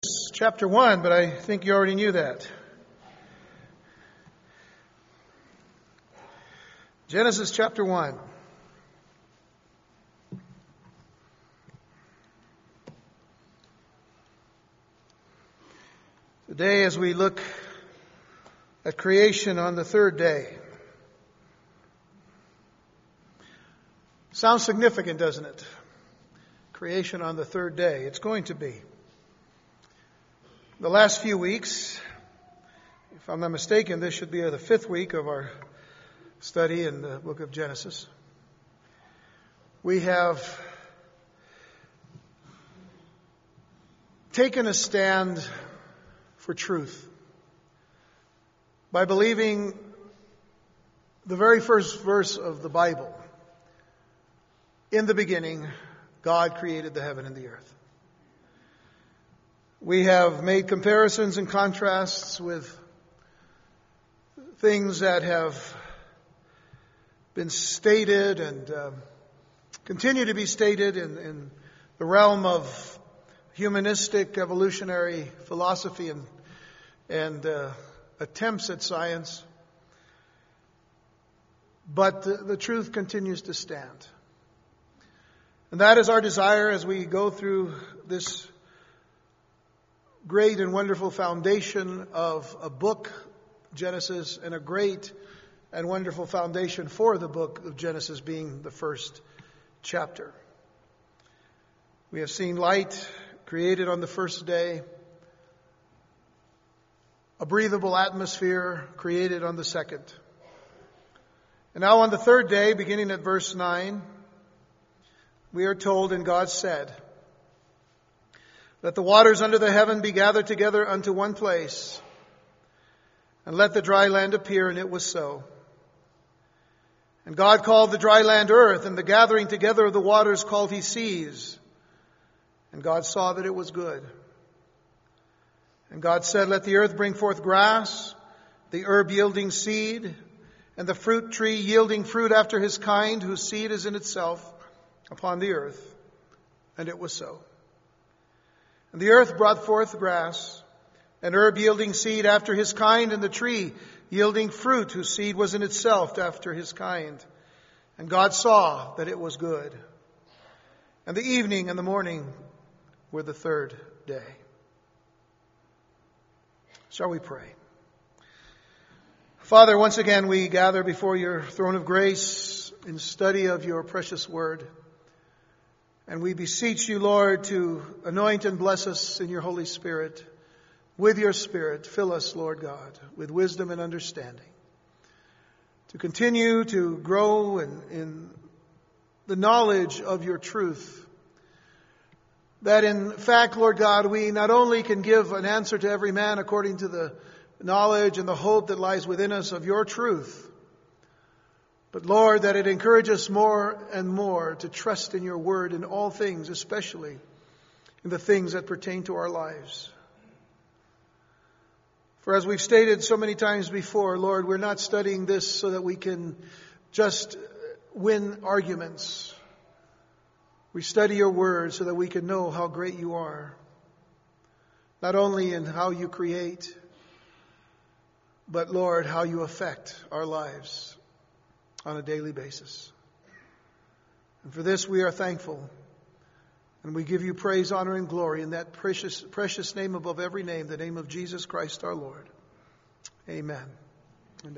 Chapter 1, but I think you already knew that. Genesis chapter 1. Today, as we look at creation on the third day. Sounds significant, doesn't it? Creation on the third day. It's going to be. The last few weeks, if I'm not mistaken, this should be the fifth week of our study in the book of Genesis. We have taken a stand for truth by believing the very first verse of the Bible. In the beginning, God created the heaven and the earth. We have made comparisons and contrasts with things that have been stated and continue to be stated in the realm of humanistic evolutionary philosophy and attempts at science. But the truth continues to stand. And that is our desire as we go through this great and wonderful foundation of a book, Genesis, and a great and wonderful foundation for the book of Genesis being the first chapter. We have seen light created on the first day, a breathable atmosphere created on the second. And now on the third day, beginning at verse 9, we are told, and God said, "Let the waters under the heaven be gathered together unto one place, and let the dry land appear," and it was so. And God called the dry land earth, and the gathering together of the waters called he seas. And God saw that it was good. And God said, "Let the earth bring forth grass, the herb yielding seed, and the fruit tree yielding fruit after his kind, whose seed is in itself upon the earth." And it was so. And the earth brought forth grass, and herb yielding seed after his kind, and the tree yielding fruit, whose seed was in itself after his kind. And God saw that it was good. And the evening and the morning were the third day. Shall we pray? Father, once again we gather before your throne of grace in study of your precious word. And we beseech you, Lord, to anoint and bless us in your Holy Spirit. With your Spirit, fill us, Lord God, with wisdom and understanding. To continue to grow in the knowledge of your truth. That in fact, Lord God, we not only can give an answer to every man according to the knowledge and the hope that lies within us of your truth, but Lord, that it encourages us more and more to trust in your word in all things, especially in the things that pertain to our lives. For as we've stated so many times before, Lord, we're not studying this so that we can just win arguments. We study your word so that we can know how great you are. Not only in how you create, but Lord, how you affect our lives on a daily basis. And for this we are thankful. And we give you praise, honor, and glory in that precious name above every name, the name of Jesus Christ our Lord. Amen and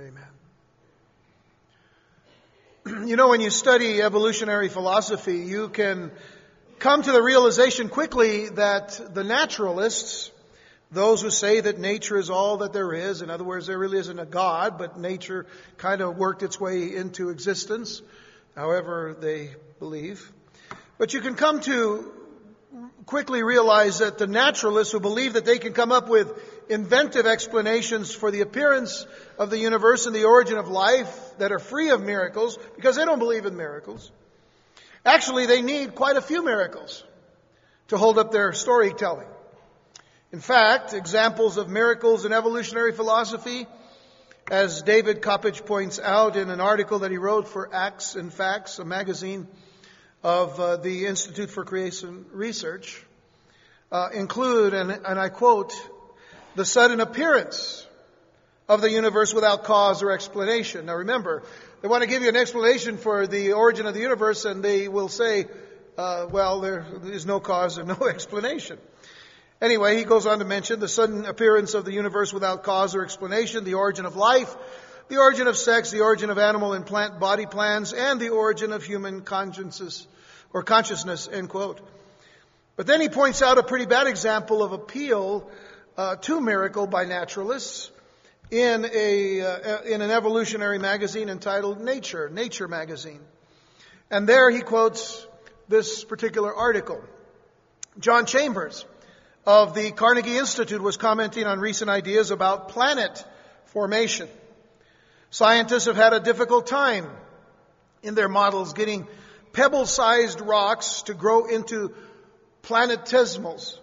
amen. You know, when you study evolutionary philosophy, you can come to the realization quickly that the naturalists, those who say that nature is all that there is, in other words, there really isn't a God, but nature kind of worked its way into existence, however they believe. But you can come to quickly realize that the naturalists who believe that they can come up with inventive explanations for the appearance of the universe and the origin of life that are free of miracles, because they don't believe in miracles. Actually, they need quite a few miracles to hold up their storytelling. In fact, examples of miracles in evolutionary philosophy, as David Coppage points out in an article that he wrote for Acts and Facts, a magazine of the Institute for Creation Research, include, and I quote, the sudden appearance of the universe without cause or explanation. Now remember, they want to give you an explanation for the origin of the universe, and they will say, well, there is no cause and no explanation. Anyway, he goes on to mention the sudden appearance of the universe without cause or explanation, the origin of life, the origin of sex, the origin of animal and plant body plans, and the origin of human consciences or consciousness, end quote. But then he points out a pretty bad example of appeal to miracle by naturalists in an evolutionary magazine entitled Nature magazine. And there he quotes this particular article. John Chambers of the Carnegie Institute was commenting on recent ideas about planet formation. Scientists have had a difficult time in their models getting pebble-sized rocks to grow into planetesimals,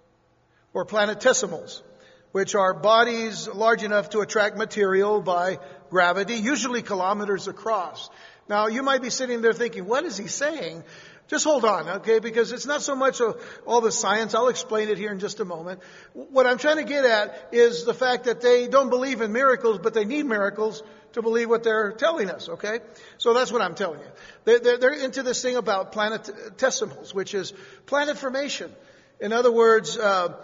which are bodies large enough to attract material by gravity, usually kilometers across. Now, you might be sitting there thinking, what is he saying? Just hold on, okay, because it's not so much all the science. I'll explain it here in just a moment. What I'm trying to get at is the fact that they don't believe in miracles, but they need miracles to believe what they're telling us, okay? So that's what I'm telling you. They're into this thing about planetesimals, which is planet formation. In other words,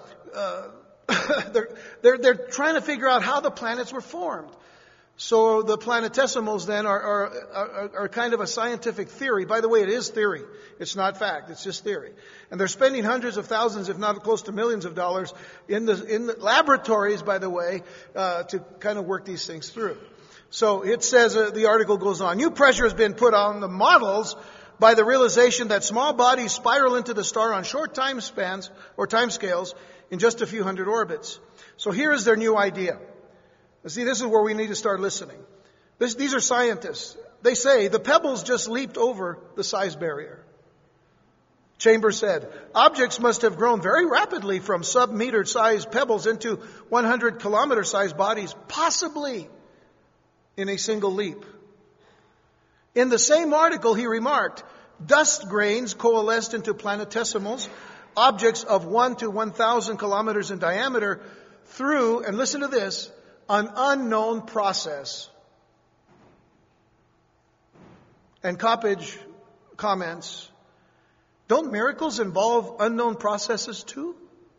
they're trying to figure out how the planets were formed. So the planetesimals then are kind of a scientific theory. By the way, it is theory. It's not fact. It's just theory. And they're spending hundreds of thousands, if not close to millions of dollars in the laboratories, by the way, to kind of work these things through. So it says, the article goes on, new pressure has been put on the models by the realization that small bodies spiral into the star on short time spans or time scales in just a few hundred orbits. So here is their new idea. See, this is where we need to start listening. These are scientists. They say the pebbles just leaped over the size barrier. Chambers said, objects must have grown very rapidly from sub-meter sized pebbles into 100 kilometer sized bodies, possibly in a single leap. In the same article, he remarked, dust grains coalesced into planetesimals, objects of 1 to 1,000 kilometers in diameter through, and listen to this, an unknown process. And Coppage comments, don't miracles involve unknown processes too?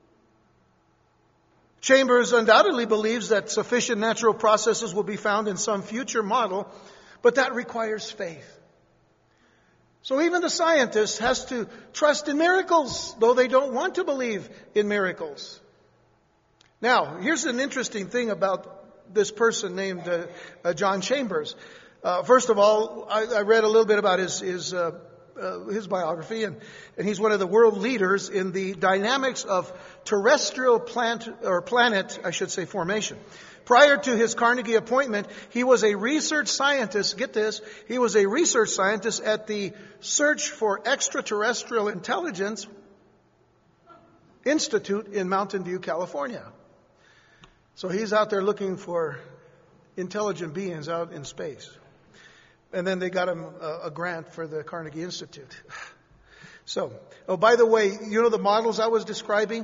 Chambers undoubtedly believes that sufficient natural processes will be found in some future model, but that requires faith. So even the scientist has to trust in miracles, though they don't want to believe in miracles. Now, here's an interesting thing about this person named John Chambers. First of all, I read a little bit about his biography, and he's one of the world leaders in the dynamics of terrestrial planet formation. Prior to his Carnegie appointment, he was a research scientist, get this, he was a research scientist at the Search for Extraterrestrial Intelligence Institute in Mountain View, California. So he's out there looking for intelligent beings out in space. And then they got him a grant for the Carnegie Institute. So, oh, by the way, you know the models I was describing?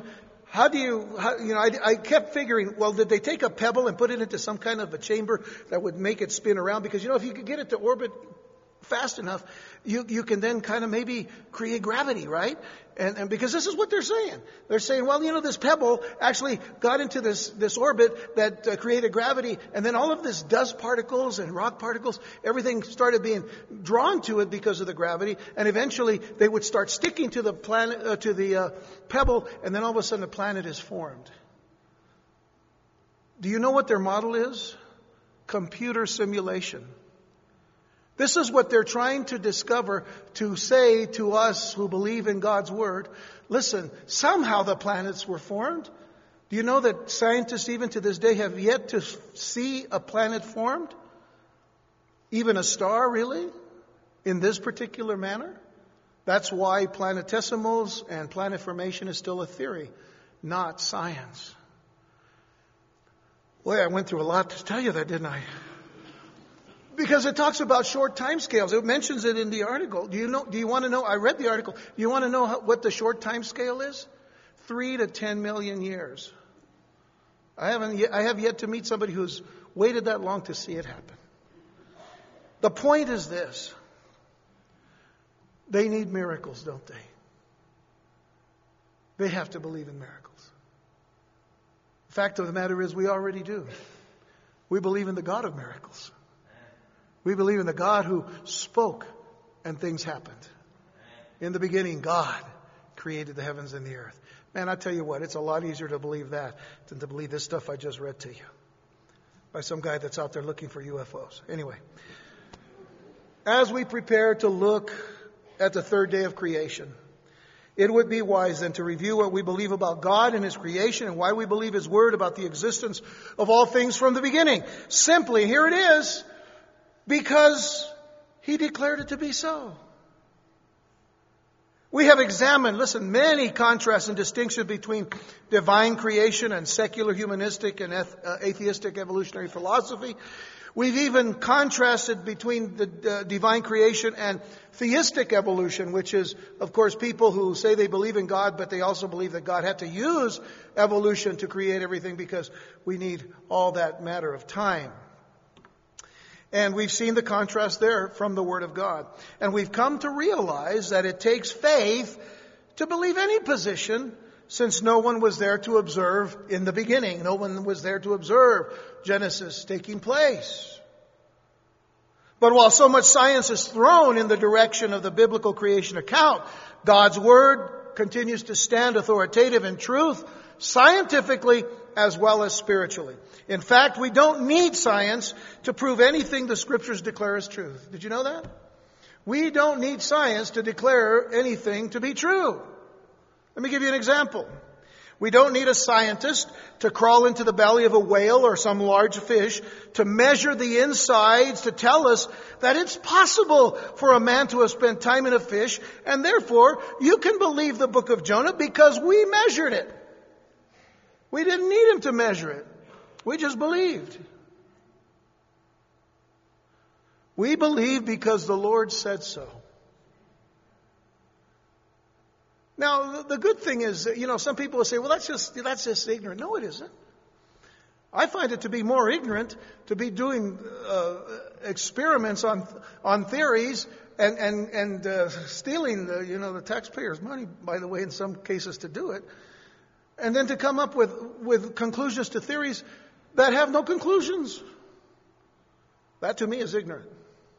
I kept figuring, well, did they take a pebble and put it into some kind of a chamber that would make it spin around? Because, if you could get it to orbit fast enough, you can then kind of maybe create gravity, right? And because this is what they're saying. They're saying, well, this pebble actually got into this orbit that created gravity, and then all of this dust particles and rock particles, everything started being drawn to it because of the gravity, and eventually they would start sticking to the planet, to the pebble, and then all of a sudden a planet is formed. Do you know what their model is? Computer simulation. This is what they're trying to discover, to say to us who believe in God's Word, listen, somehow the planets were formed. Do you know that scientists even to this day have yet to see a planet formed? Even a star, really? In this particular manner? That's why planetesimals and planet formation is still a theory, not science. Boy, I went through a lot to tell you that, didn't I? Because it talks about short time scales. It mentions it in the article. Do you want to know? I read the article. Do you want to know what the short time scale is? 3 to 10 million years. I have yet to meet somebody who's waited that long to see it happen. The point is this. They need miracles, don't they? They have to believe in miracles. The fact of the matter is we already do. We believe in the God of miracles. We believe in the God who spoke and things happened. In the beginning, God created the heavens and the earth. Man, I tell you what, it's a lot easier to believe that than to believe this stuff I just read to you by some guy that's out there looking for UFOs. Anyway, as we prepare to look at the third day of creation, it would be wise then to review what we believe about God and His creation and why we believe His Word about the existence of all things from the beginning. Simply, here it is, because He declared it to be so. We have examined, listen, many contrasts and distinctions between divine creation and secular humanistic and atheistic evolutionary philosophy. We've even contrasted between the divine creation and theistic evolution, which is, of course, people who say they believe in God, but they also believe that God had to use evolution to create everything because we need all that matter of time. And we've seen the contrast there from the Word of God. And we've come to realize that it takes faith to believe any position, since no one was there to observe in the beginning. No one was there to observe Genesis taking place. But while so much science is thrown in the direction of the biblical creation account, God's Word continues to stand authoritative in truth, scientifically as well as spiritually. In fact, we don't need science to prove anything the Scriptures declare as truth. Did you know that? We don't need science to declare anything to be true. Let me give you an example. We don't need a scientist to crawl into the belly of a whale or some large fish to measure the insides to tell us that it's possible for a man to have spent time in a fish, and therefore you can believe the book of Jonah because we measured it. We didn't need him to measure it. We just believed. We believe because the Lord said so. Now, the good thing is, some people will say, well, that's just ignorant. No, it isn't. I find it to be more ignorant to be doing experiments on theories and stealing the taxpayers' money, by the way, in some cases to do it, and then to come up with conclusions to theories that have no conclusions. That to me is ignorant.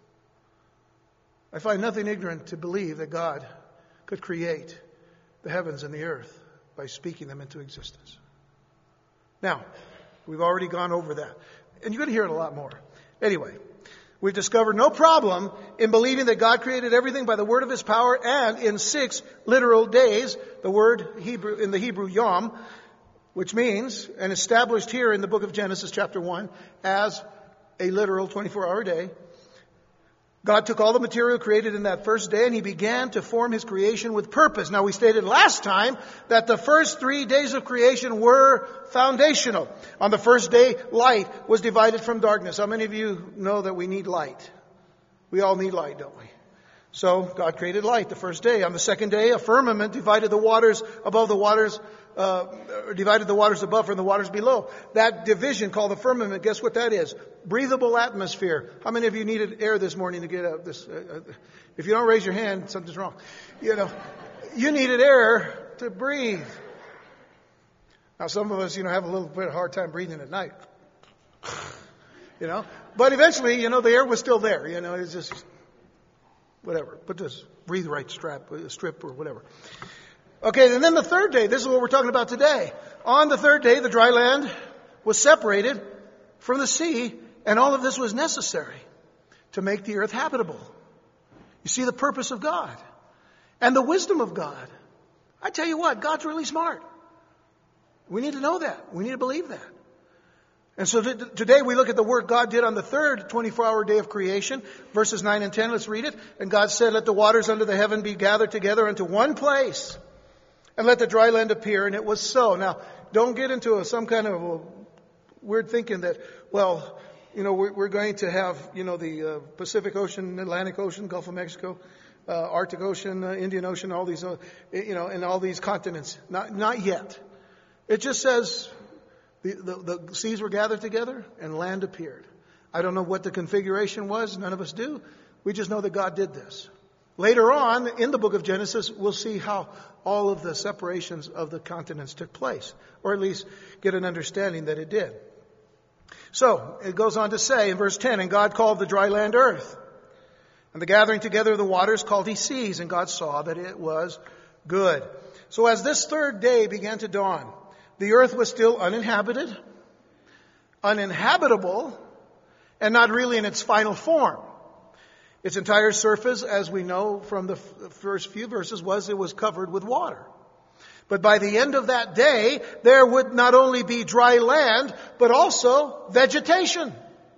I find nothing ignorant to believe that God could create the heavens and the earth by speaking them into existence. Now, we've already gone over that. And you're going to hear it a lot more. Anyway, we've discovered no problem in believing that God created everything by the word of His power and in 6 literal days, the word in the Hebrew yom, which means, and established here in the book of Genesis chapter 1 as a literal 24-hour day. God took all the material created in that first day and He began to form His creation with purpose. Now, we stated last time that the first 3 days of creation were foundational. On the first day, light was divided from darkness. How many of you know that we need light? We all need light, don't we? So, God created light the first day. On the second day, a firmament divided the waters above the waters, divided the waters above from the waters below. That division called the firmament, guess what that is? Breathable atmosphere. How many of you needed air this morning to get out this? If you don't raise your hand, something's wrong. You needed air to breathe. Now, some of us, have a little bit of hard time breathing at night. But eventually, the air was still there. It's just whatever. Put this breathe right strip or whatever. Okay, and then the third day, this is what we're talking about today. On the third day, the dry land was separated from the sea, and all of this was necessary to make the earth habitable. You see the purpose of God and the wisdom of God. I tell you what, God's really smart. We need to know that. We need to believe that. And so today we look at the work God did on the third 24-hour day of creation, verses 9 and 10. Let's read it. And God said, "Let the waters under the heaven be gathered together into one place, and let the dry land appear." And it was so. Now, don't get into some kind of weird thinking that, we're going to have, the Pacific Ocean, Atlantic Ocean, Gulf of Mexico. Arctic Ocean, Indian Ocean, all these, and all these continents. Not yet. It just says the seas were gathered together and land appeared. I don't know what the configuration was. None of us do. We just know that God did this. Later on, in the book of Genesis, we'll see how all of the separations of the continents took place, or at least get an understanding that it did. So, it goes on to say in verse 10, and God called the dry land earth, and the gathering together of the waters called he seas, and God saw that it was good. So as this third day began to dawn, the earth was still uninhabited, uninhabitable, and not really in its final form. Its entire surface, as we know from the first few verses, it was covered with water. But by the end of that day, there would not only be dry land, but also vegetation.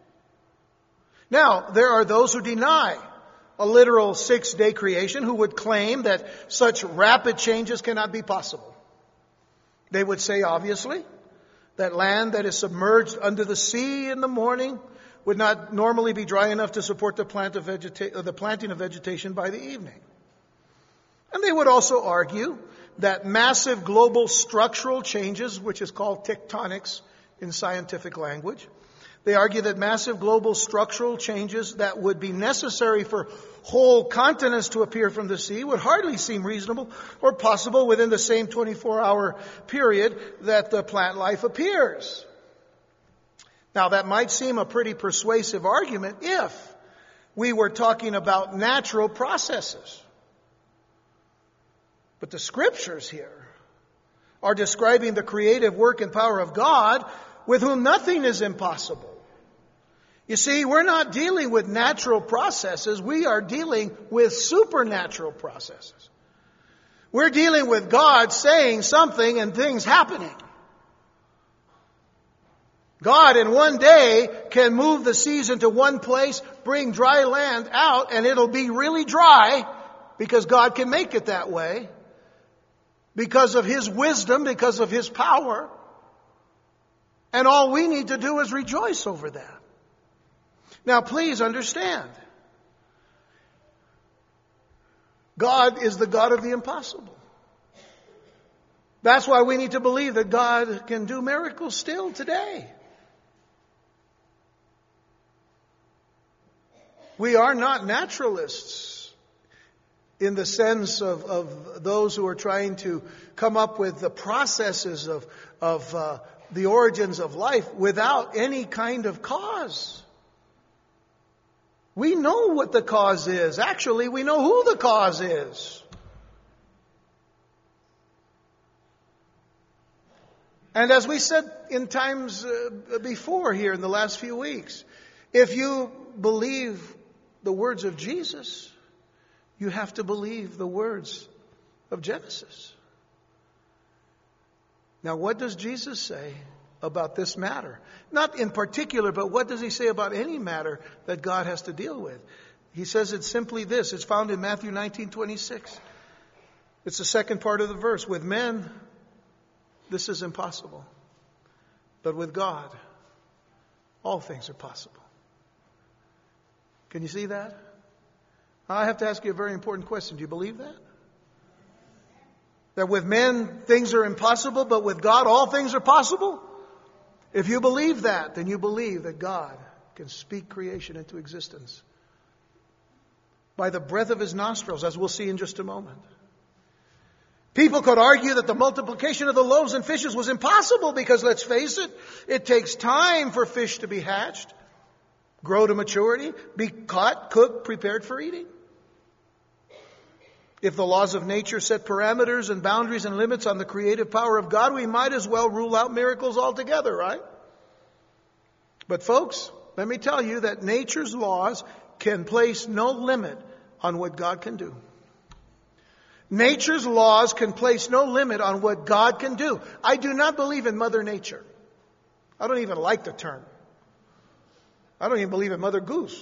Now, there are those who deny a literal 6-day creation, who would claim that such rapid changes cannot be possible. They would say, obviously, that land that is submerged under the sea in the morning would not normally be dry enough to support the planting of vegetation by the evening. And they would also argue that massive global structural changes, which is called tectonics in scientific language, they argue that massive global structural changes that would be necessary for whole continents to appear from the sea would hardly seem reasonable or possible within the same 24-hour period that the plant life appears. Now, that might seem a pretty persuasive argument if we were talking about natural processes. But the scriptures here are describing the creative work and power of God, with whom nothing is impossible. You see, we're not dealing with natural processes. We are dealing with supernatural processes. We're dealing with God saying something and things happening. God in one day can move the seas into one place, bring dry land out, and it'll be really dry because God can make it that way. Because of His wisdom, because of His power. And all we need to do is rejoice over that. Now, please understand. God is the God of the impossible. That's why we need to believe that God can do miracles still today. We are not naturalists in the sense of those who are trying to come up with the processes of the origins of life without any kind of cause. We know what the cause is. Actually, we know who the cause is. And as we said in times before here in the last few weeks, if you believe the words of Jesus, you have to believe the words of Genesis. Now, what does Jesus say about this matter? Not in particular, but what does He say about any matter that God has to deal with? He says it's simply this. It's found in Matthew 19:26. It's the second part of the verse. With men, this is impossible. But with God, all things are possible. Can you see that? I have to ask you a very important question. Do you believe that? That with men, things are impossible, but with God, all things are possible? If you believe that, then you believe that God can speak creation into existence by the breath of His nostrils, as we'll see in just a moment. People could argue that the multiplication of the loaves and fishes was impossible because, let's face it, it takes time for fish to be hatched, grow to maturity, be caught, cooked, prepared for eating. If the laws of nature set parameters and boundaries and limits on the creative power of God, we might as well rule out miracles altogether, right? But folks, let me tell you that nature's laws can place no limit on what God can do. Nature's laws can place no limit on what God can do. I do not believe in Mother Nature. I don't even like the term. I don't even believe in Mother Goose.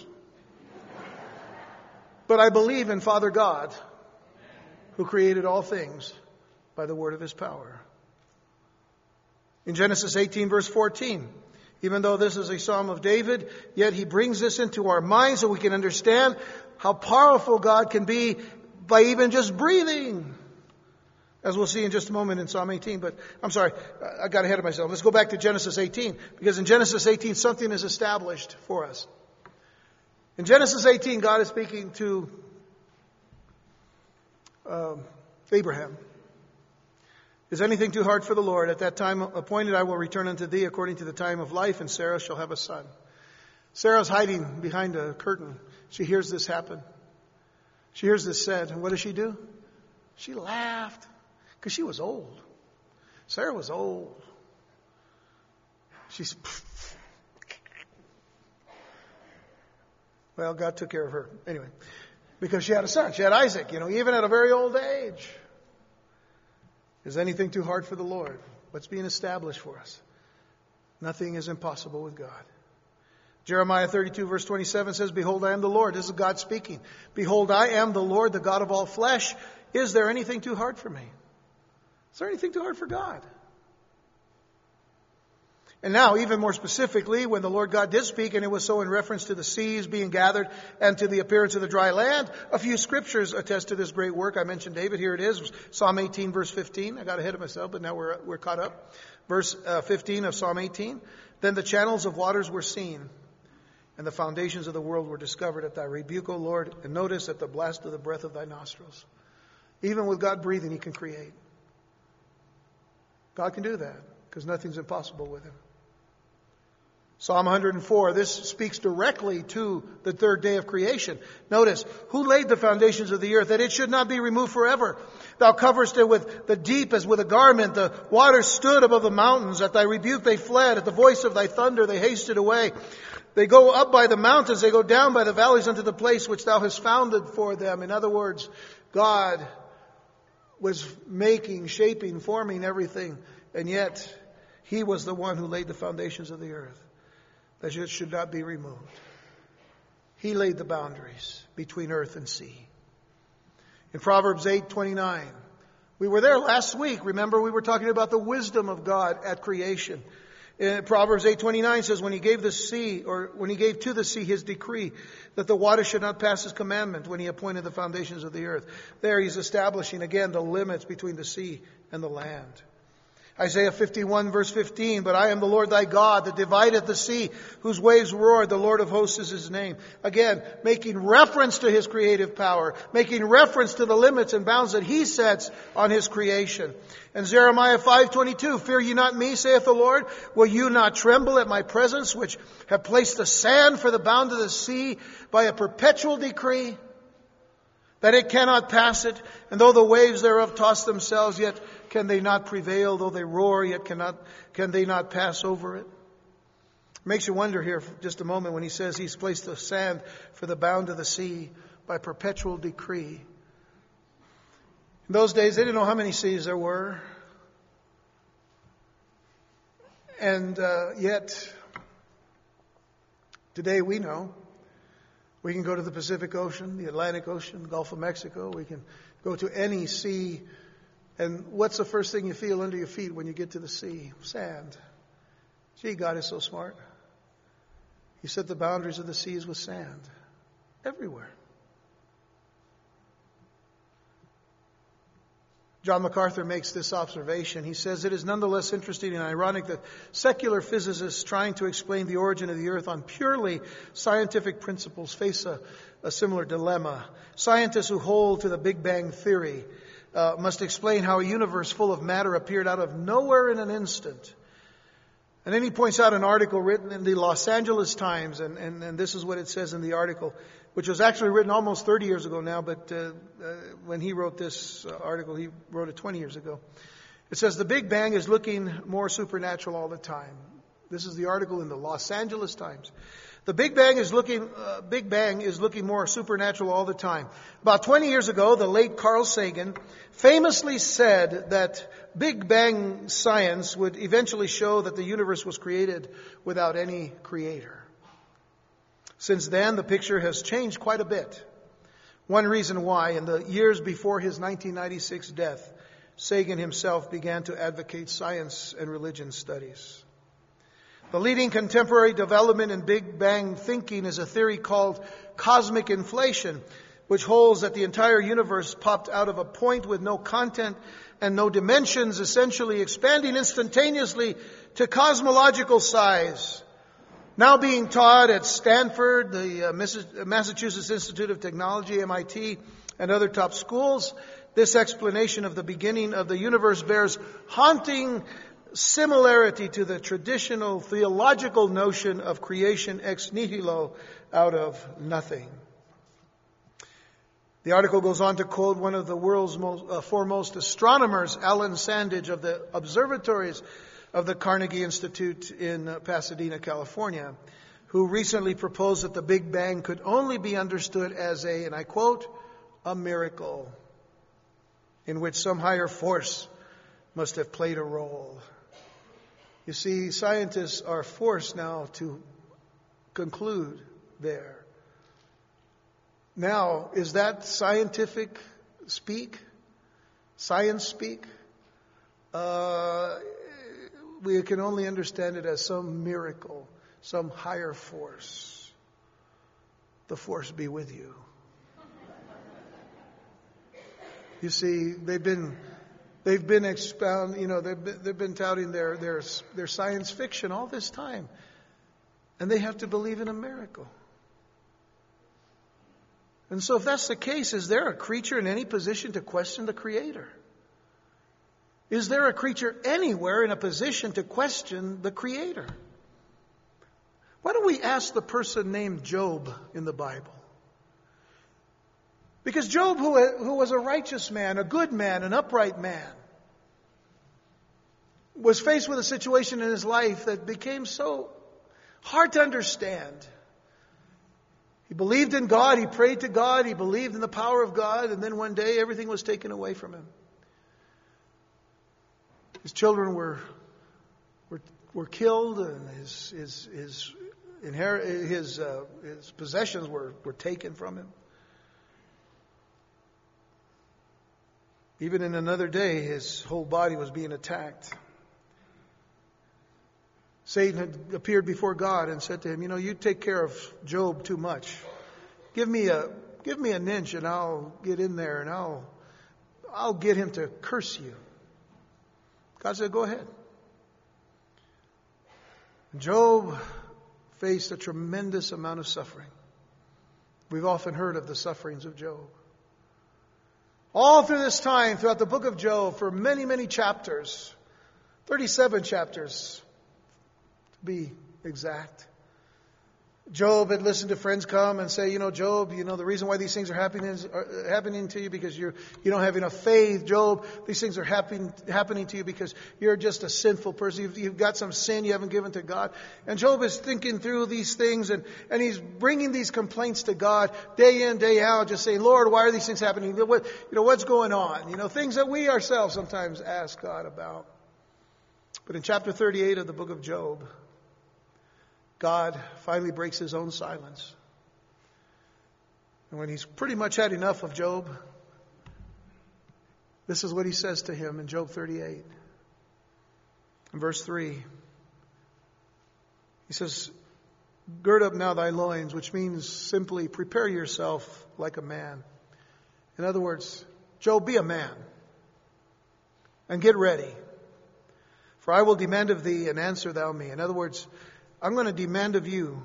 But I believe in Father God, who created all things by the word of His power. In Genesis 18, verse 14, even though this is a Psalm of David, yet he brings this into our minds so we can understand how powerful God can be by even just breathing. As we'll see in just a moment in Psalm 18. But I'm sorry, I got ahead of myself. Let's go back to Genesis 18. Because in Genesis 18, something is established for us. In Genesis 18, God is speaking to Abraham. Is anything too hard for the Lord? At that time appointed I will return unto thee according to the time of life, and Sarah shall have a son. Sarah's hiding behind a curtain. She hears this happen. She hears this said. And what does she do? She laughed. Because she was old. Sarah was old. Well, God took care of her. Anyway, because she had a son. She had Isaac, even at a very old age. Is anything too hard for the Lord? What's being established for us? Nothing is impossible with God. Jeremiah 32 verse 27 says, Behold, I am the Lord. This is God speaking. Behold, I am the Lord, the God of all flesh. Is there anything too hard for me? Is there anything too hard for God? And now, even more specifically, when the Lord God did speak, and it was so in reference to the seas being gathered and to the appearance of the dry land, a few scriptures attest to this great work. I mentioned David. Here it is, Psalm 18, verse 15. I got ahead of myself, but now we're caught up. Verse 15 of Psalm 18. Then the channels of waters were seen, and the foundations of the world were discovered at thy rebuke, O Lord, and notice at the blast of the breath of thy nostrils. Even with God breathing, He can create. God can do that, because nothing's impossible with Him. Psalm 104, this speaks directly to the third day of creation. Notice, who laid the foundations of the earth, that it should not be removed forever? Thou coverest it with the deep as with a garment. The waters stood above the mountains. At thy rebuke they fled. At the voice of thy thunder they hasted away. They go up by the mountains. They go down by the valleys unto the place which thou hast founded for them. In other words, God was making, shaping, forming everything. And yet, He was the one who laid the foundations of the earth, that it should not be removed. He laid the boundaries between earth and sea. In Proverbs 8:29, we were there last week. Remember, we were talking about the wisdom of God at creation. In Proverbs 8:29 says, when He gave to the sea His decree, that the water should not pass His commandment, when He appointed the foundations of the earth. There He's establishing again the limits between the sea and the land. Isaiah 51 verse 15, but I am the Lord thy God that divideth the sea, whose waves roar, the Lord of hosts is His name. Again, making reference to His creative power, making reference to the limits and bounds that He sets on His creation. And Jeremiah 5:22, fear ye not me, saith the Lord, will you not tremble at my presence, which have placed the sand for the bound of the sea by a perpetual decree, that it cannot pass it, and though the waves thereof toss themselves, yet can they not prevail? Though they roar, yet can they not pass over it? Makes you wonder here for just a moment when He says He's placed the sand for the bound of the sea by perpetual decree. In those days, they didn't know how many seas there were. And yet, today we know. We can go to the Pacific Ocean, the Atlantic Ocean, the Gulf of Mexico. We can go to any sea. And what's the first thing you feel under your feet when you get to the sea? Sand. Gee, God is so smart. He set the boundaries of the seas with sand. Everywhere. John MacArthur makes this observation. He says, it is nonetheless interesting and ironic that secular physicists trying to explain the origin of the earth on purely scientific principles face a similar dilemma. Scientists who hold to the Big Bang theory must explain how a universe full of matter appeared out of nowhere in an instant. And then he points out an article written in the Los Angeles Times, and this is what it says in the article, which was actually written almost 30 years ago now, but when he wrote this article, he wrote it 20 years ago. It says, the Big Bang is looking more supernatural all the time. This is the article in the Los Angeles Times. The Big Bang is looking more supernatural all the time. About 20 years ago, the late Carl Sagan famously said that Big Bang science would eventually show that the universe was created without any creator. Since then, the picture has changed quite a bit. One reason why, in the years before his 1996 death, Sagan himself began to advocate science and religion studies. The leading contemporary development in Big Bang thinking is a theory called cosmic inflation, which holds that the entire universe popped out of a point with no content and no dimensions, essentially expanding instantaneously to cosmological size. Now being taught at Stanford, the Massachusetts Institute of Technology, MIT, and other top schools, this explanation of the beginning of the universe bears haunting similarity to the traditional theological notion of creation ex nihilo, out of nothing. The article goes on to quote one of the world's foremost astronomers, Alan Sandage, of the observatories of the Carnegie Institute in Pasadena, California, who recently proposed that the Big Bang could only be understood as a, and I quote, a miracle in which some higher force must have played a role. You see, scientists are forced now to conclude there. Now, is that scientific speak? Science speak? We can only understand it as some miracle, some higher force. The force be with you. You see, they've been touting their science fiction all this time, and they have to believe in a miracle. And so if that's the case, is there a creature in any position to question the Creator? Is there a creature anywhere in a position to question the Creator? Why don't we ask the person named Job in the Bible? Because Job, who was a righteous man, a good man, an upright man, was faced with a situation in his life that became so hard to understand. He believed in God, he prayed to God, he believed in the power of God, and then one day everything was taken away from him. His children were killed, and his possessions were taken from him. Even in another day, his whole body was being attacked. Satan had appeared before God and said to him, you take care of Job too much. Give me an inch and I'll get in there and I'll get him to curse you. God said, go ahead. Job faced a tremendous amount of suffering. We've often heard of the sufferings of Job. All through this time, throughout the book of Job, for many, many chapters, 37 chapters, to be exact. Job had listened to friends come and say, Job, the reason why these things are happening to you because you don't have enough faith. Job, these things are happening to you because you're just a sinful person. You've got some sin you haven't given to God. And Job is thinking through these things and he's bringing these complaints to God day in, day out, just saying, Lord, why are these things happening? What's going on? Things that we ourselves sometimes ask God about. But in chapter 38 of the book of Job, God finally breaks his own silence. And when he's pretty much had enough of Job, this is what he says to him in Job 38. In verse 3, he says, gird up now thy loins, which means simply prepare yourself like a man. In other words, Job, be a man and get ready. For I will demand of thee and answer thou me. In other words, I'm going to demand of you,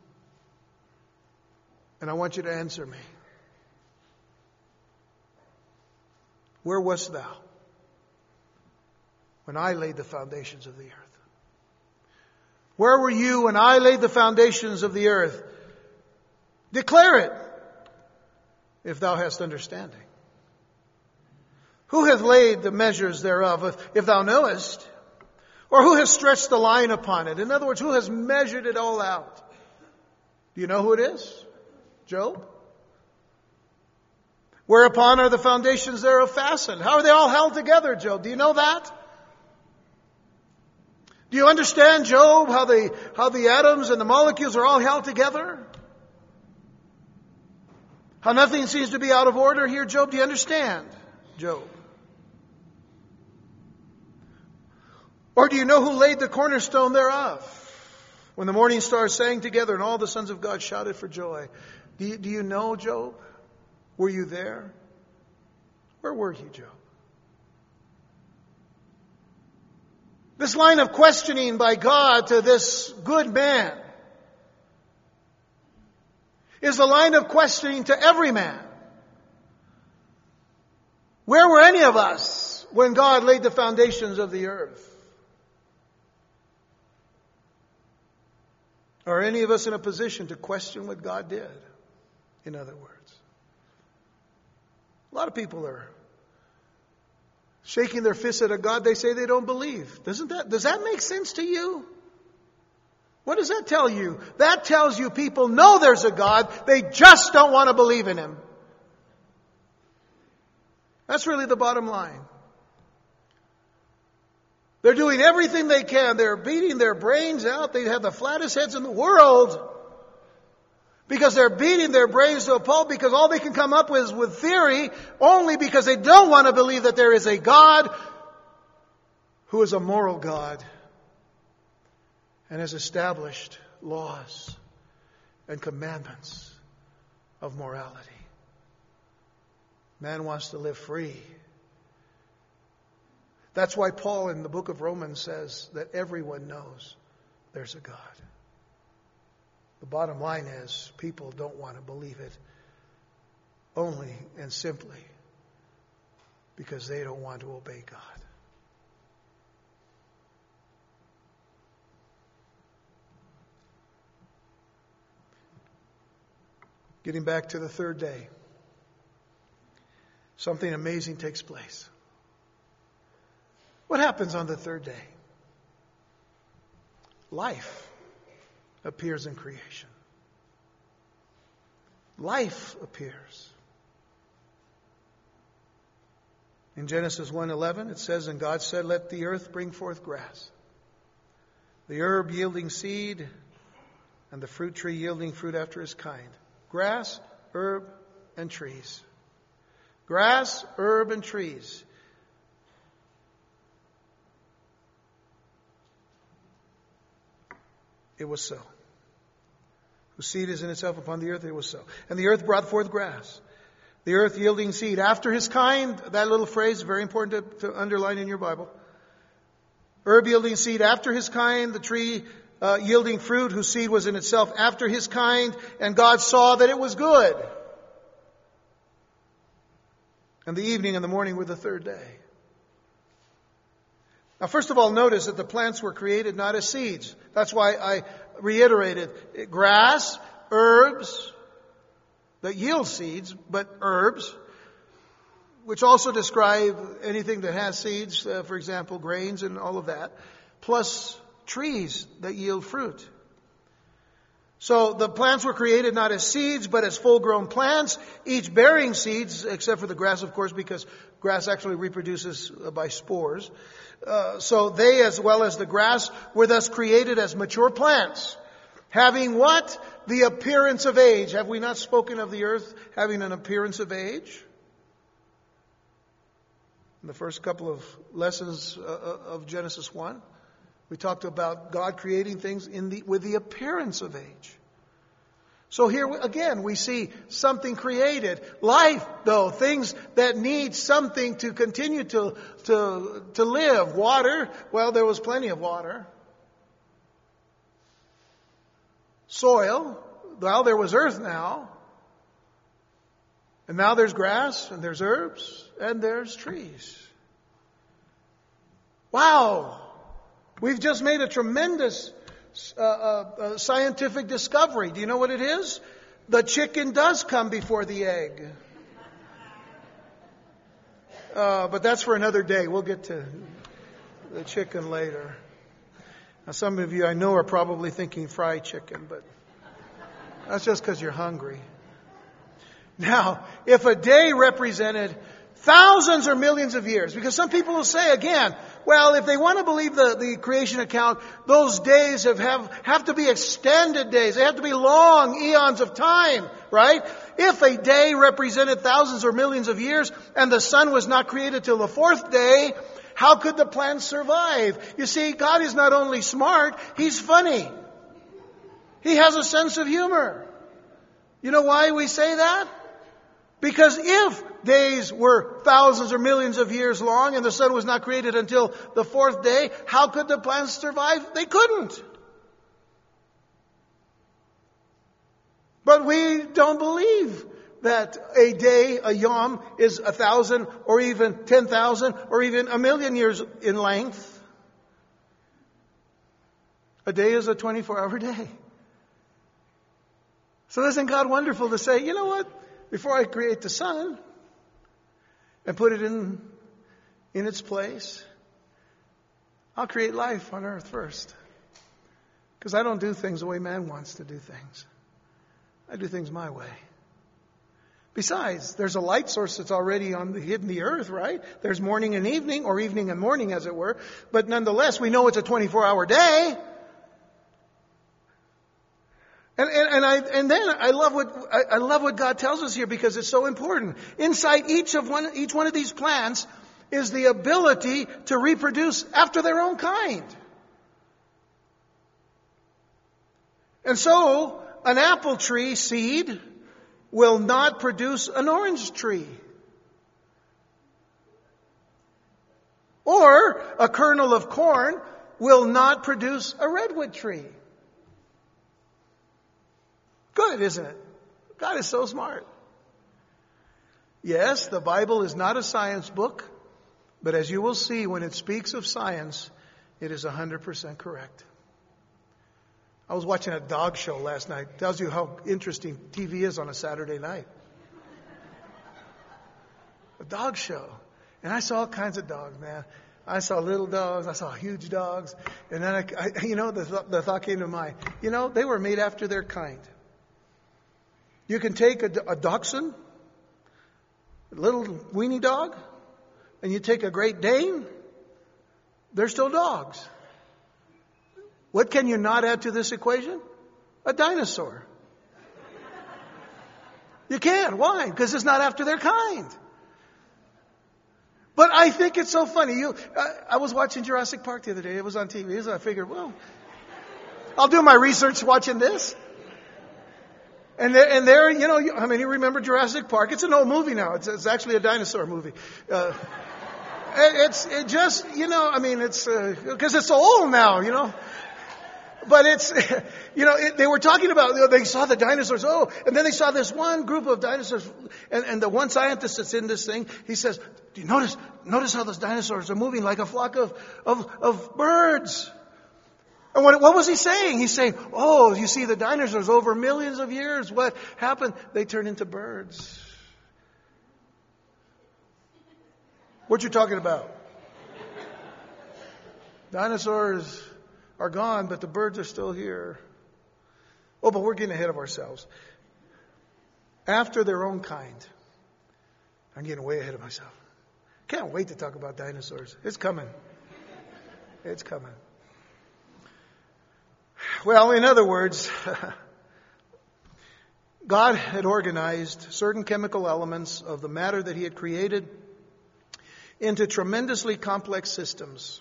and I want you to answer me. Where wast thou when I laid the foundations of the earth? Where were you when I laid the foundations of the earth? Declare it, if thou hast understanding. Who hath laid the measures thereof, if thou knowest? Or who has stretched the line upon it? In other words, who has measured it all out? Do you know who it is? Job? Whereupon are the foundations thereof fastened? How are they all held together, Job? Do you know that? Do you understand, Job, how the atoms and the molecules are all held together? How nothing seems to be out of order here, Job? Do you understand, Job? Or do you know who laid the cornerstone thereof? When the morning stars sang together and all the sons of God shouted for joy. Do you know, Job? Were you there? Where were you, Job? This line of questioning by God to this good man is the line of questioning to every man. Where were any of us when God laid the foundations of the earth? Are any of us in a position to question what God did? In other words, a lot of people are shaking their fists at a God they say they don't believe. Does that make sense to you? What does that tell you? That tells you people know there's a God, they just don't want to believe in Him. That's really the bottom line. They're doing everything they can. They're beating their brains out. They have the flattest heads in the world because they're beating their brains to a pulp because all they can come up with is with theory only because they don't want to believe that there is a God who is a moral God and has established laws and commandments of morality. Man wants to live free. That's why Paul in the book of Romans says that everyone knows there's a God. The bottom line is people don't want to believe it only and simply because they don't want to obey God. Getting back to the third day, something amazing takes place. What happens on the third day? Life appears in creation. Life appears. In Genesis 1:11 it says, "And God said, let the earth bring forth grass, the herb yielding seed, and the fruit tree yielding fruit after his kind." Grass, herb, and trees. Grass, herb, and trees. It was so. Whose seed is in itself upon the earth, it was so. And the earth brought forth grass, the earth yielding seed after his kind. That little phrase, very important to underline in your Bible. Herb yielding seed after his kind, the tree yielding fruit, whose seed was in itself after his kind. And God saw that it was good. And the evening and the morning were the third day. Now, first of all, notice that the plants were created not as seeds. That's why I reiterated grass, herbs that yield seeds, but herbs, which also describe anything that has seeds, for example, grains and all of that, plus trees that yield fruit. So the plants were created not as seeds, but as full-grown plants, each bearing seeds, except for the grass, of course, because grass actually reproduces by spores. So they, as well as the grass, were thus created as mature plants, having what? The appearance of age. Have we not spoken of the earth having an appearance of age? In the first couple of lessons of Genesis 1, we talked about God creating things with the appearance of age. So here again we see something created. Life, though, things that need something to continue to live. Water, well, there was plenty of water. Soil, well, there was earth now. And now there's grass, and there's herbs, and there's trees. Wow! We've just made a tremendous scientific discovery. Do you know what it is? The chicken does come before the egg. But that's for another day. We'll get to the chicken later. Now, some of you I know are probably thinking fried chicken, but that's just because you're hungry. Now, if a day represented thousands or millions of years, because some people will say again, well, if they want to believe the creation account, those days have to be extended days. They have to be long eons of time, right? If a day represented thousands or millions of years and the sun was not created till the fourth day, how could the plants survive? You see, God is not only smart, He's funny. He has a sense of humor. You know why we say that? Because if days were thousands or millions of years long and the sun was not created until the fourth day, how could the plants survive? They couldn't. But we don't believe that a day, a yom, is 1,000 or even 10,000 or even 1,000,000 years in length. A day is a 24-hour day. So isn't God wonderful to say, you know what? Before I create the sun and put it in its place, I'll create life on earth first. Because I don't do things the way man wants to do things. I do things my way. Besides, there's a light source that's already hidden the earth, right? There's morning and evening, or evening and morning, as it were. But nonetheless, we know it's a 24-hour day. And then I love what God tells us here because it's so important. Inside each one of these plants is the ability to reproduce after their own kind. And so, an apple tree seed will not produce an orange tree. Or a kernel of corn will not produce a redwood tree. Good, isn't it? God is so smart. Yes, the Bible is not a science book, but as you will see when it speaks of science, it is 100% correct. I was watching a dog show last night. Tells you how interesting TV is on a Saturday night. A dog show. And I saw all kinds of dogs, man. I saw little dogs. I saw huge dogs. And then, the thought came to mind. They were made after their kind. You can take a dachshund, a little weenie dog, and you take a Great Dane. They're still dogs. What can you not add to this equation? A dinosaur. You can't. Why? Because it's not after their kind. But I think it's so funny. I was watching Jurassic Park the other day. It was on TV. So I figured, well, I'll do my research watching this. And there, you remember Jurassic Park? It's an old movie now. It's actually a dinosaur movie. It's because it's so old now, But it's, they were talking about, they saw the dinosaurs, and then they saw this one group of dinosaurs, and the one scientist that's in this thing, he says, do you notice how those dinosaurs are moving like a flock of birds? And what was he saying? He's saying, you see the dinosaurs over millions of years, what happened? They turned into birds. What you talking about? Dinosaurs are gone, but the birds are still here. But we're getting ahead of ourselves. After their own kind. I'm getting way ahead of myself. Can't wait to talk about dinosaurs. It's coming. It's coming. Well, in other words, God had organized certain chemical elements of the matter that He had created into tremendously complex systems.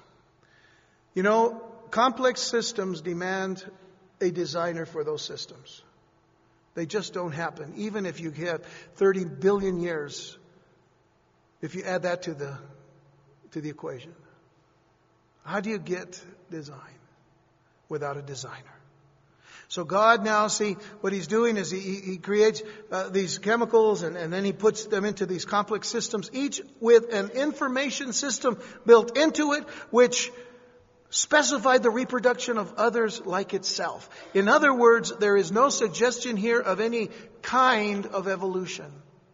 Complex systems demand a designer for those systems. They just don't happen. Even if you have 30 billion years, if you add that to the equation. How do you get design without a designer? So God now, see, what He's doing is He creates these chemicals and then He puts them into these complex systems, each with an information system built into it, which specified the reproduction of others like itself. In other words, there is no suggestion here of any kind of evolution.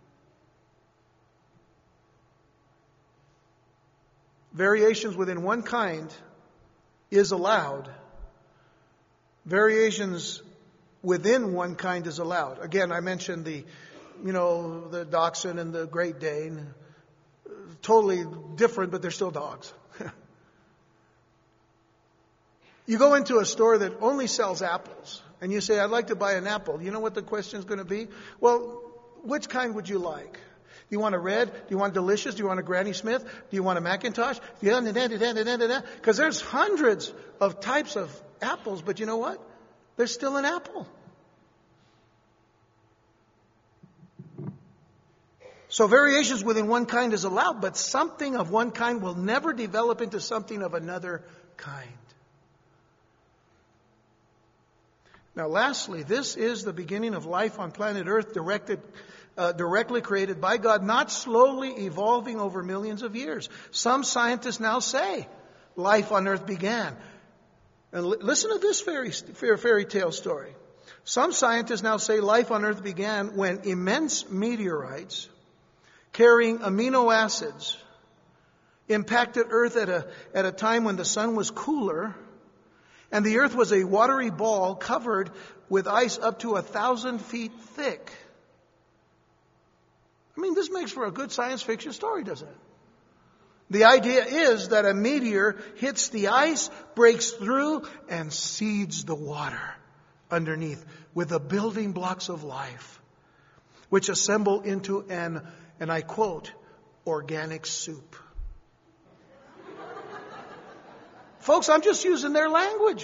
Variations within one kind is allowed. Variations within one kind is allowed. Again, I mentioned the dachshund and the Great Dane. Totally different, but they're still dogs. You go into a store that only sells apples, and you say, I'd like to buy an apple. You know what the question is going to be? Well, which kind would you like? Do you want a red? Do you want delicious? Do you want a Granny Smith? Do you want a Macintosh? Because there's hundreds of types of apples, but you know what? There's still an apple. So variations within one kind is allowed, but something of one kind will never develop into something of another kind. Now lastly, this is the beginning of life on planet Earth directly created by God, not slowly evolving over millions of years. Some scientists now say life on Earth began. And listen to this fairy tale story. Some scientists now say life on Earth began when immense meteorites carrying amino acids impacted Earth at a time when the sun was cooler and the Earth was a watery ball covered with ice up to 1,000 feet thick. I mean, this makes for a good science fiction story, doesn't it? The idea is that a meteor hits the ice, breaks through, and seeds the water underneath with the building blocks of life, which assemble into an, and I quote, organic soup. Folks, I'm just using their language.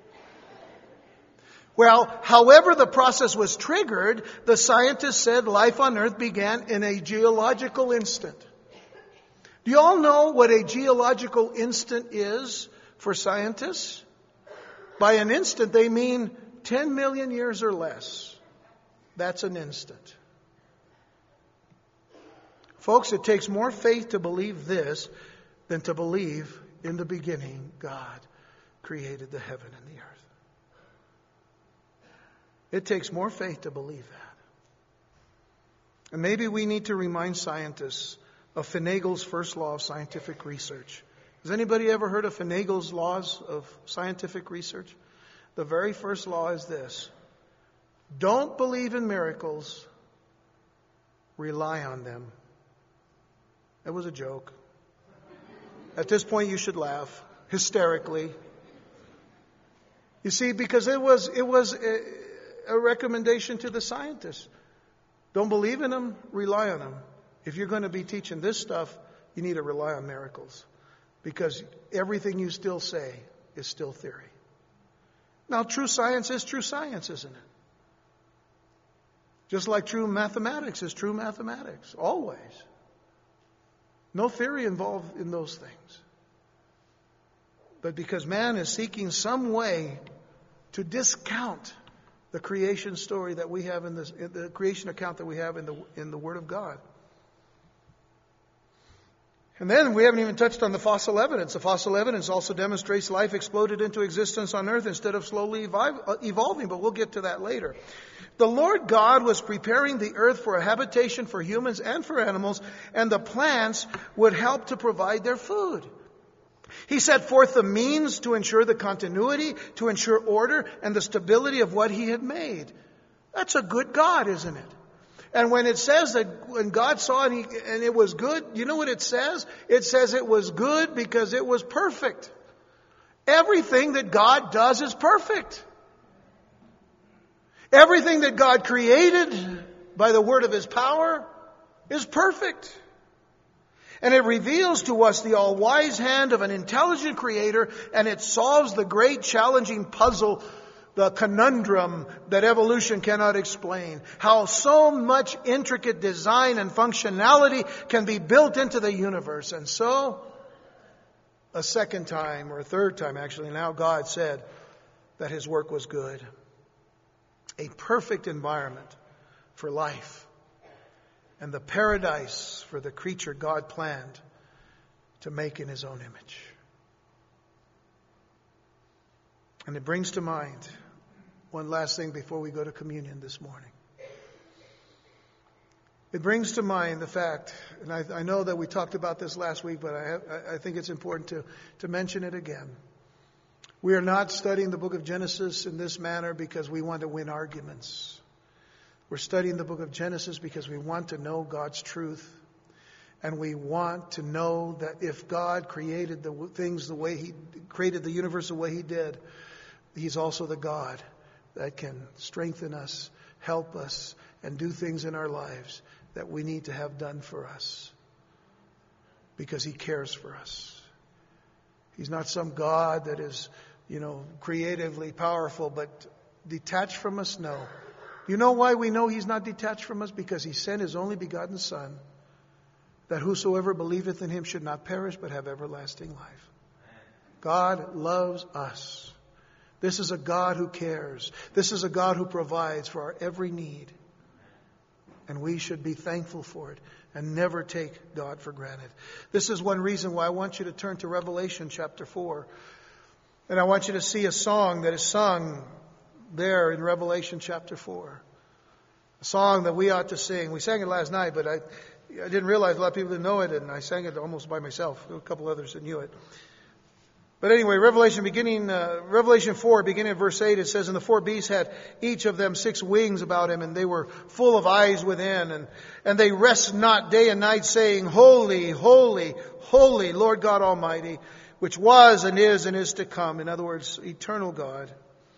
Well, however the process was triggered, the scientists said life on Earth began in a geological instant. Do you all know what a geological instant is for scientists? By an instant, they mean 10 million years or less. That's an instant. Folks, it takes more faith to believe this than to believe in the beginning God created the heaven and the earth. It takes more faith to believe that. And maybe we need to remind scientists of Finagle's first law of scientific research. Has anybody ever heard of Finagle's laws of scientific research? The very first law is this: don't believe in miracles, rely on them. That was a joke. At this point you should laugh hysterically. You see, because it was a recommendation to the scientists. Don't believe in them, rely on them. If you're going to be teaching this stuff, you need to rely on miracles. Because everything you still say is still theory. Now, true science is true science, isn't it? Just like true mathematics is true mathematics, always. No theory involved in those things. But because man is seeking some way to discount the creation story that we have in the creation account that we have in the Word of God. And then we haven't even touched on the fossil evidence. The fossil evidence also demonstrates life exploded into existence on earth instead of slowly evolving, but we'll get to that later. The Lord God was preparing the earth for a habitation for humans and for animals, and the plants would help to provide their food. He set forth the means to ensure the continuity, to ensure order, and the stability of what He had made. That's a good God, isn't it? And when it says that when God saw it and it was good, you know what it says? It says it was good because it was perfect. Everything that God does is perfect. Everything that God created by the word of His power is perfect. And it reveals to us the all-wise hand of an intelligent Creator, and it solves the great challenging puzzle, the conundrum that evolution cannot explain. How so much intricate design and functionality can be built into the universe. And so, a second time, or a third time actually, now God said that His work was good. A perfect environment for life. And the paradise for the creature God planned to make in His own image. And it brings to mind one last thing before we go to communion this morning. It brings to mind the fact, and I know that we talked about this last week, but I think it's important to mention it again. We are not studying the book of Genesis in this manner because we want to win arguments. We're studying the book of Genesis because we want to know God's truth. And we want to know that if God created the things the way He created the universe the way He did, He's also the God that can strengthen us, help us, and do things in our lives that we need to have done for us. Because He cares for us. He's not some God that is, creatively powerful, but detached from us? No. You know why we know He's not detached from us? Because He sent His only begotten Son that whosoever believeth in him should not perish but have everlasting life. God loves us. This is a God who cares. This is a God who provides for our every need. And we should be thankful for it and never take God for granted. This is one reason why I want you to turn to Revelation chapter 4. And I want you to see a song that is sung there in Revelation chapter 4. A song that we ought to sing. We sang it last night, but I didn't realize a lot of people didn't know it, and I sang it almost by myself. A couple others that knew it. But anyway, Revelation 4, beginning at verse 8, it says, "And the four beasts had each of them 6 wings about him, and they were full of eyes within. And they rest not day and night, saying, Holy, holy, holy, Lord God Almighty, which was and is to come." In other words, eternal God.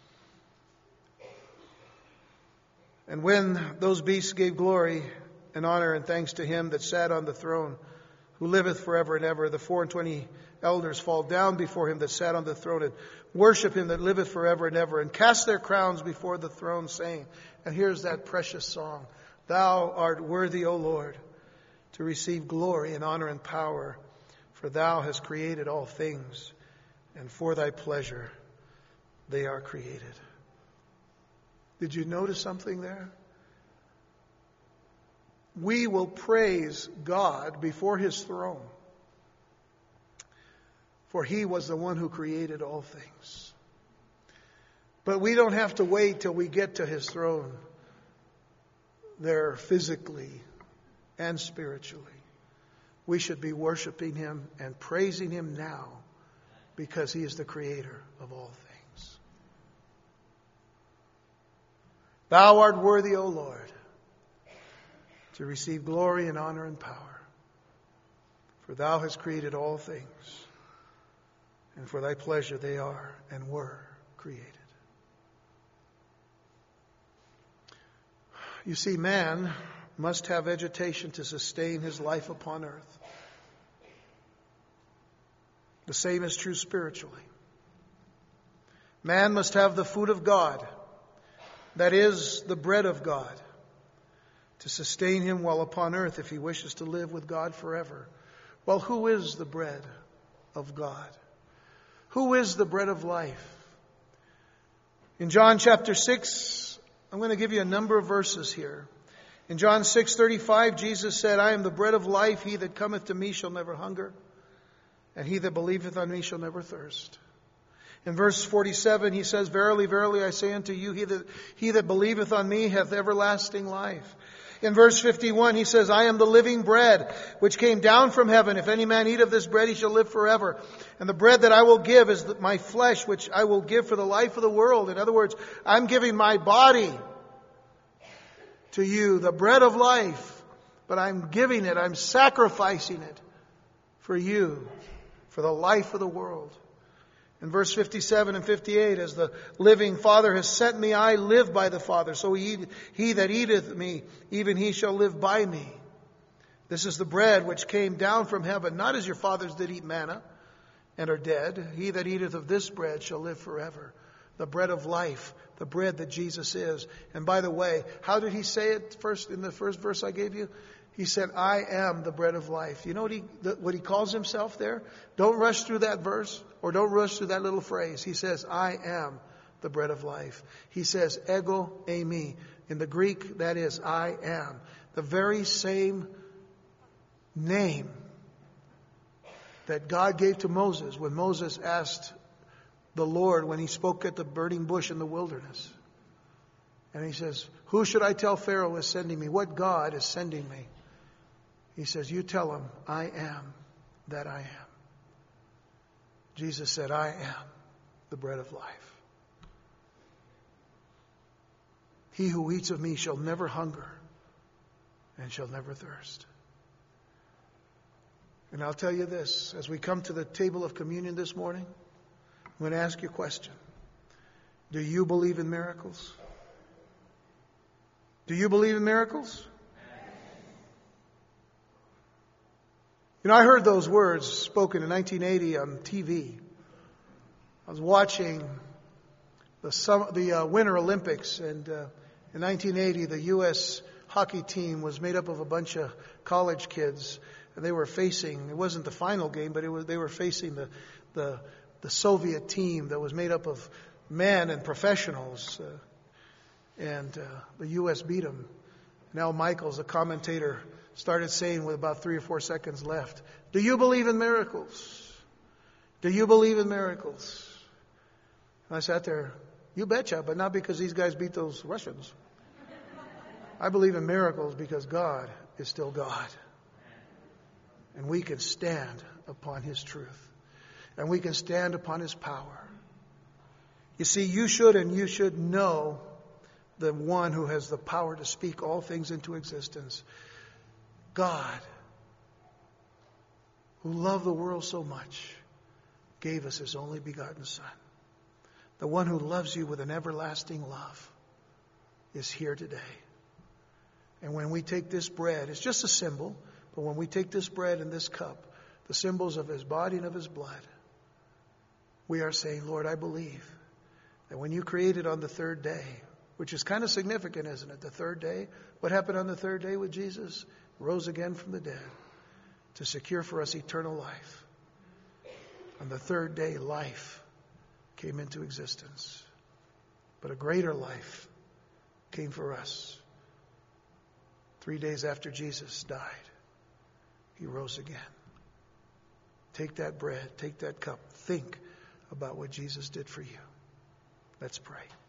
And when those beasts gave glory and honor and thanks to him that sat on the throne, who liveth forever and ever, the 24 elders fall down before him that sat on the throne and worship him that liveth forever and ever, and cast their crowns before the throne, saying, and here's that precious song, "Thou art worthy, O Lord, to receive glory and honor and power, for thou hast created all things, and for thy pleasure they are created." Did you notice something there? We will praise God before his throne, for he was the one who created all things. But we don't have to wait till we get to his throne there physically and spiritually. We should be worshiping him and praising him now because he is the creator of all things. Thou art worthy, O Lord, to receive glory and honor and power, for thou hast created all things, and for thy pleasure they are and were created. You see, man must have vegetation to sustain his life upon earth. The same is true spiritually. Man must have the food of God, that is, the bread of God, to sustain him while upon earth if he wishes to live with God forever. Well, who is the bread of God? Who is the bread of life? In John chapter 6, I'm going to give you a number of verses here. In John 6:35, Jesus said, "I am the bread of life. He that cometh to me shall never hunger, and he that believeth on me shall never thirst." In verse 47, he says, "Verily, verily, I say unto you, he that believeth on me hath everlasting life." In verse 51, he says, "I am the living bread, which came down from heaven. If any man eat of this bread, he shall live forever. And the bread that I will give is my flesh, which I will give for the life of the world." In other words, I'm giving my body to you, the bread of life, but I'm giving it, I'm sacrificing it for you, for the life of the world. In verse 57 and 58, "As the living Father has sent me, I live by the Father. So he that eateth me, even he shall live by me. This is the bread which came down from heaven, not as your fathers did eat manna and are dead. He that eateth of this bread shall live forever." The bread of life, the bread that Jesus is. And by the way, how did he say it first in the first verse I gave you? He said, "I am the bread of life." You know what he calls himself there? Don't rush through that verse, or don't rush through that little phrase. He says, "I am the bread of life." He says, "Ego eimi." In the Greek, that is, "I am." The very same name that God gave to Moses when Moses asked the Lord when he spoke at the burning bush in the wilderness. And he says, "Who should I tell Pharaoh is sending me? What God is sending me?" He says, "You tell him, I am that I am." Jesus said, "I am the bread of life. He who eats of me shall never hunger and shall never thirst." And I'll tell you this, as we come to the table of communion this morning, I'm going to ask you a question. Do you believe in miracles? Do you believe in miracles? You know, I heard those words spoken in 1980 on TV. I was watching the Winter Olympics, and in 1980, the U.S. hockey team was made up of a bunch of college kids. and they were facing, it wasn't the final game, but they were facing the Soviet team that was made up of men and professionals, and the U.S. beat them. Now Michaels, the commentator, started saying with about 3 or 4 seconds left, "Do you believe in miracles? Do you believe in miracles?" And I sat there, "You betcha, but not because these guys beat those Russians. I believe in miracles because God is still God. And we can stand upon His truth. And we can stand upon His power." You see, you should know the one who has the power to speak all things into existence. God, who loved the world so much, gave us His only begotten Son. The one who loves you with an everlasting love is here today. And when we take this bread, it's just a symbol, but when we take this bread and this cup, the symbols of His body and of His blood, we are saying, Lord, I believe that when you created on the third day, which is kind of significant, isn't it? The third day. What happened on the third day with Jesus? Rose again from the dead to secure for us eternal life. On the third day, life came into existence. But a greater life came for us. 3 days after Jesus died, He rose again. Take that bread, take that cup, think about what Jesus did for you. Let's pray.